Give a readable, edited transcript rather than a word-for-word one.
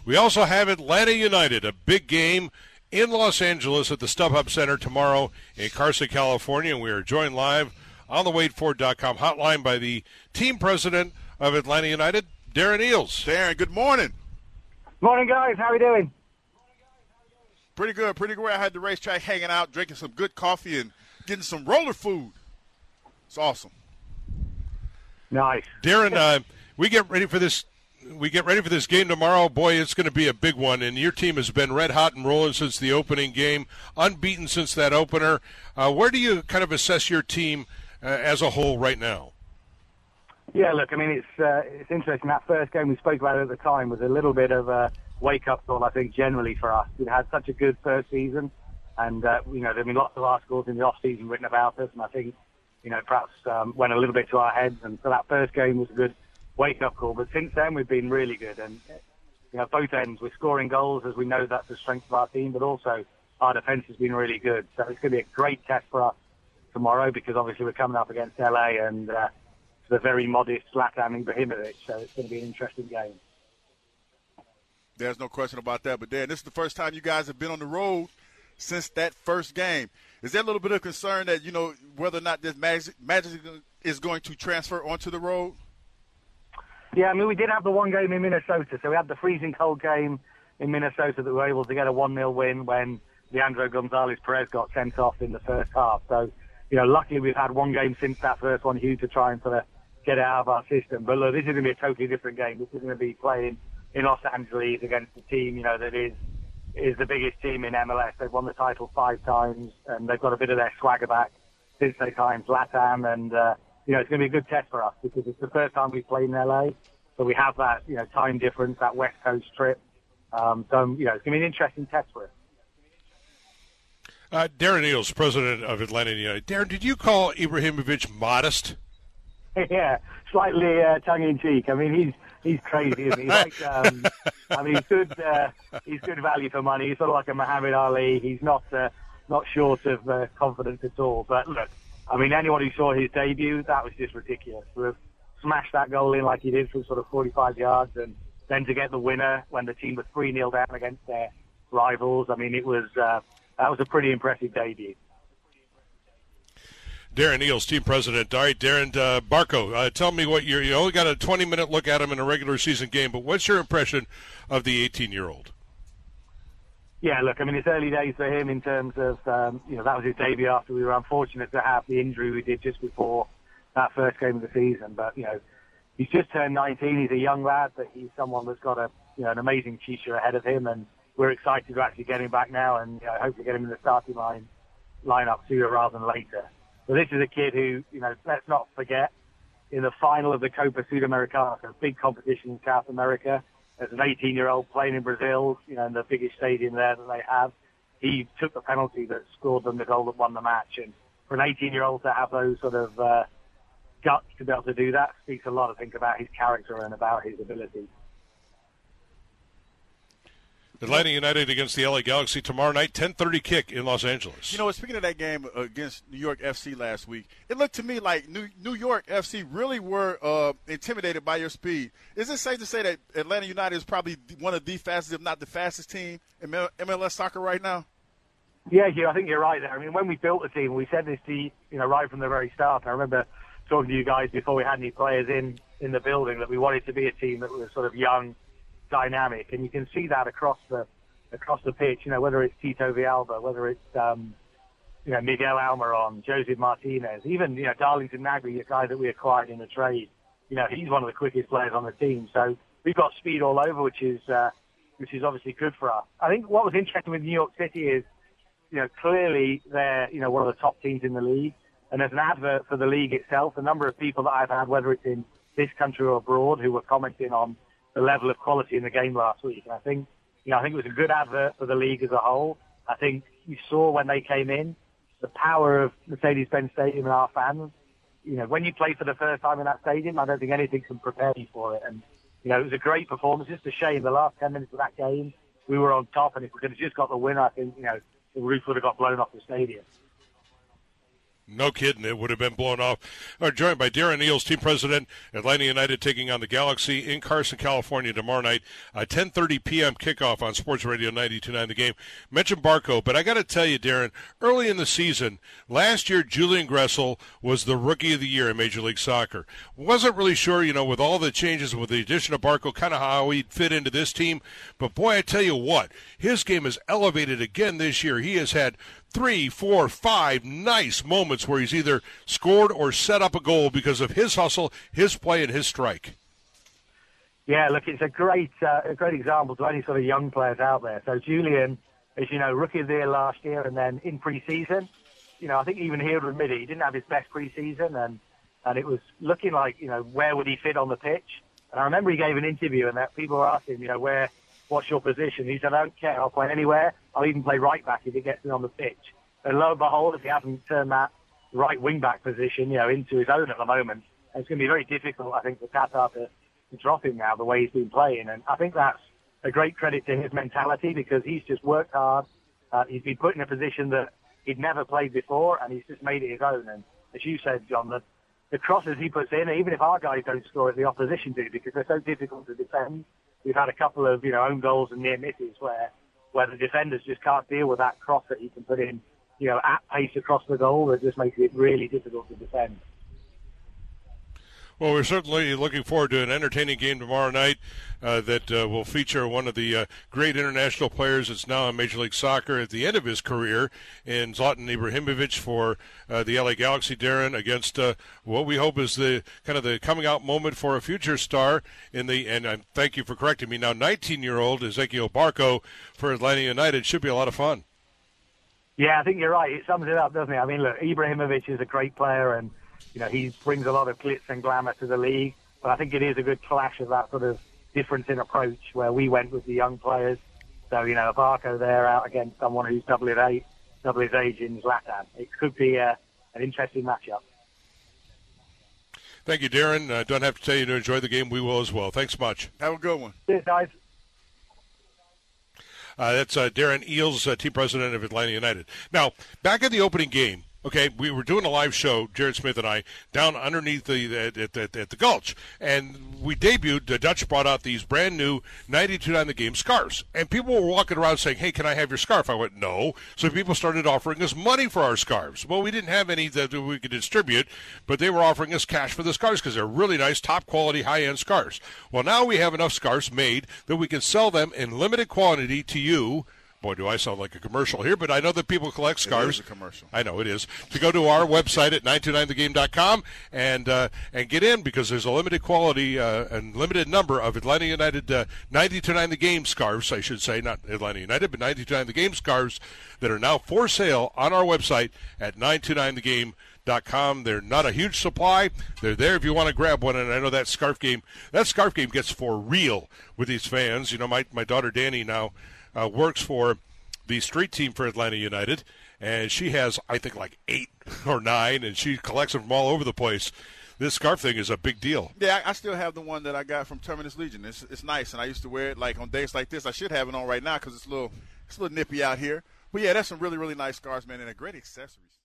We also have Atlanta United, a big game in Los Angeles at the StubHub Center tomorrow in Carson, California. And we are joined live on the WadeFord.com hotline by the team president of Atlanta United, Darren Eales. Darren, good morning. Morning, guys. How are we doing? Pretty good, pretty good. I had the racetrack hanging out, drinking some good coffee and getting some roller food. It's awesome. Nice. Darren, we get ready for this game tomorrow. Boy, it's going to be a big one, and your team has been red hot and rolling since the opening game, unbeaten since that opener. Where do you kind of assess your team as a whole right now? Yeah, look, I mean, it's interesting. That first game we spoke about at the time was a little bit of a wake-up call, I think, generally for us. We'd had such a good first season, and, there have been lots of articles in the off-season written about us, and I think, perhaps went a little bit to our heads, and so that first game was a good wake-up call. But since then, we've been really good, and, both ends. We're scoring goals, as we know that's the strength of our team, but also our defence has been really good. So it's going to be a great test for us tomorrow, because obviously we're coming up against LA and the very modest Zlatan Ibrahimovic, so it's going to be an interesting game. There's no question about that. But, Dan, this is the first time you guys have been on the road since that first game. Is there a little bit of concern that, whether or not this magic is going to transfer onto the road? Yeah, I mean, we did have the one game in Minnesota. So we had the freezing cold game in Minnesota that we were able to get a 1-0 win when Leandro Gonzalez-Perez got sent off in the first half. So, luckily we've had one game since that first one, Hugh, to try and sort of get it out of our system. But look, this is going to be a totally different game. This is going to be playing in Los Angeles against a team, that is the biggest team in MLS. They've won the title 5 times, and they've got a bit of their swagger back since they signed Zlatan. And, it's going to be a good test for us because it's the first time we've played in LA. So we have that, time difference, that West Coast trip. So, it's going to be an interesting test for us. Darren Eales, president of Atlanta United. Darren, did you call Ibrahimovic modest? Yeah, slightly tongue-in-cheek. I mean, he's crazy, isn't he? He's good value for money. He's sort of like a Muhammad Ali. He's not short of confidence at all. But look, I mean, anyone who saw his debut, that was just ridiculous. To have smashed that goal in like he did from sort of 45 yards, and then to get the winner when the team was 3-0 down against their rivals. I mean, that was a pretty impressive debut. Darren Eales, team president. All right, Darren, Barco, tell me what you only got a 20-minute look at him in a regular season game, but what's your impression of the 18-year-old? Yeah, look, I mean, it's early days for him in terms of, that was his debut after we were unfortunate to have the injury we did just before that first game of the season. But, he's just turned 19. He's a young lad, but he's someone that's got an amazing future ahead of him, and we're excited to actually get him back now and hopefully get him in the starting lineup sooner rather than later. So this is a kid who, let's not forget, in the final of the Copa Sudamericana, a big competition in South America, as an 18-year-old playing in Brazil, in the biggest stadium there that they have, he took the penalty that scored them the goal that won the match. And for an 18-year-old to have those sort of guts to be able to do that speaks a lot, I think, about his character and about his ability. Atlanta United against the LA Galaxy tomorrow night, 10:30 kick in Los Angeles. Speaking of that game against New York FC last week, it looked to me like New York FC really were intimidated by your speed. Is it safe to say that Atlanta United is probably one of the fastest, if not the fastest team in MLS soccer right now? Yeah, Hugh, I think you're right there. I mean, when we built the team, we said this to you, right from the very start. I remember talking to you guys before we had any players in the building that we wanted to be a team that was sort of young, dynamic, and you can see that across the pitch. Whether it's Tito Villalba, whether it's Miguel Almiron, Joseph Martinez, even Darlington Nagbe, a guy that we acquired in a trade. He's one of the quickest players on the team. So we've got speed all over, which is obviously good for us. I think what was interesting with New York City is, clearly they're one of the top teams in the league, and as an advert for the league itself, a number of people that I've had, whether it's in this country or abroad, who were commenting on the level of quality in the game last week. And I think it was a good advert for the league as a whole. I think you saw when they came in, the power of Mercedes-Benz Stadium and our fans. When you play for the first time in that stadium, I don't think anything can prepare you for it. And, it was a great performance. Just a shame the last 10 minutes of that game, we were on top. And if we could have just got the win, I think, the roof would have got blown off the stadium. No kidding, it would have been blown off. Joined by Darren Eales, team president, Atlanta United taking on the Galaxy in Carson, California tomorrow night. 10:30 p.m. kickoff on Sports Radio 92.9 The Game. Mentioned Barco, but I got to tell you, Darren, early in the season, last year Julian Gressel was the Rookie of the Year in Major League Soccer. Wasn't really sure, with all the changes, with the addition of Barco, kind of how he'd fit into this team. But, boy, I tell you what, his game is elevated again this year. He has had 3, 4, 5 nice moments where he's either scored or set up a goal because of his hustle, his play, and his strike. Yeah, look, it's a great example to any sort of young players out there. So Julian, as you know, Rookie of the Year last year, and then in pre-season, I think even he would admit it, he didn't have his best pre-season, and it was looking like, where would he fit on the pitch? And I remember he gave an interview, and that people were asking, what's your position? He said, I don't care, I'll play anywhere. I'll even play right back if it gets me on the pitch. And lo and behold, if he hasn't turned that right wing back position, into his own at the moment, it's going to be very difficult, I think, for Qatar to drop him now the way he's been playing. And I think that's a great credit to his mentality because he's just worked hard. He's been put in a position that he'd never played before, and he's just made it his own. And as you said, John, the crosses he puts in, even if our guys don't score it, the opposition do because they're so difficult to defend. We've had a couple of, own goals and near misses where the defenders just can't deal with that cross that he can put in, at pace across the goal. That just makes it really difficult to defend. Well, we're certainly looking forward to an entertaining game tomorrow night that will feature one of the great international players that's now in Major League Soccer at the end of his career in Zlatan Ibrahimovic for the LA Galaxy, Darren, against what we hope is the kind of the coming out moment for a future star and thank you for correcting me now, 19-year-old Ezequiel Barco for Atlanta United. Should be a lot of fun. Yeah, I think you're right. It sums it up, doesn't it? I mean, look, Ibrahimovic is a great player and he brings a lot of glitz and glamour to the league, but I think it is a good clash of that sort of difference in approach where we went with the young players. So, Barco there out against someone who's double his age in Zlatan. It could be an interesting matchup. Thank you, Darren. Don't have to tell you to enjoy the game. We will as well. Thanks much. Have a good one. Cheers, guys. That's Darren Eales, team president of Atlanta United. Now, back at the opening game, okay, we were doing a live show, Jared Smith and I, down underneath at the Gulch, and we debuted. The Dutch brought out these brand new 92.9 The Game scarves, and people were walking around saying, "Hey, can I have your scarf?" I went, "No." So people started offering us money for our scarves. Well, we didn't have any that we could distribute, but they were offering us cash for the scarves because they're really nice, top quality, high end scarves. Well, now we have enough scarves made that we can sell them in limited quantity to you. Boy, do I sound like a commercial here, but I know that people collect scarves. It is a commercial. I know it is. To go to our website at 929thegame.com and get in because there's a limited quality and limited number of Atlanta United 929 The Game scarves, I should say, not Atlanta United, but 929 The Game scarves that are now for sale on our website at 929thegame.com. They're not a huge supply. They're there if you want to grab one, and I know that scarf game gets for real with these fans. My daughter Danny now works for the street team for Atlanta United, and she has, I think, like 8 or 9, and she collects them from all over the place. This scarf thing is a big deal. Yeah, I still have the one that I got from Terminus Legion. It's nice, and I used to wear it like on days like this. I should have it on right now because it's a little nippy out here. But, yeah, that's some really, really nice scarves, man, and a great accessories.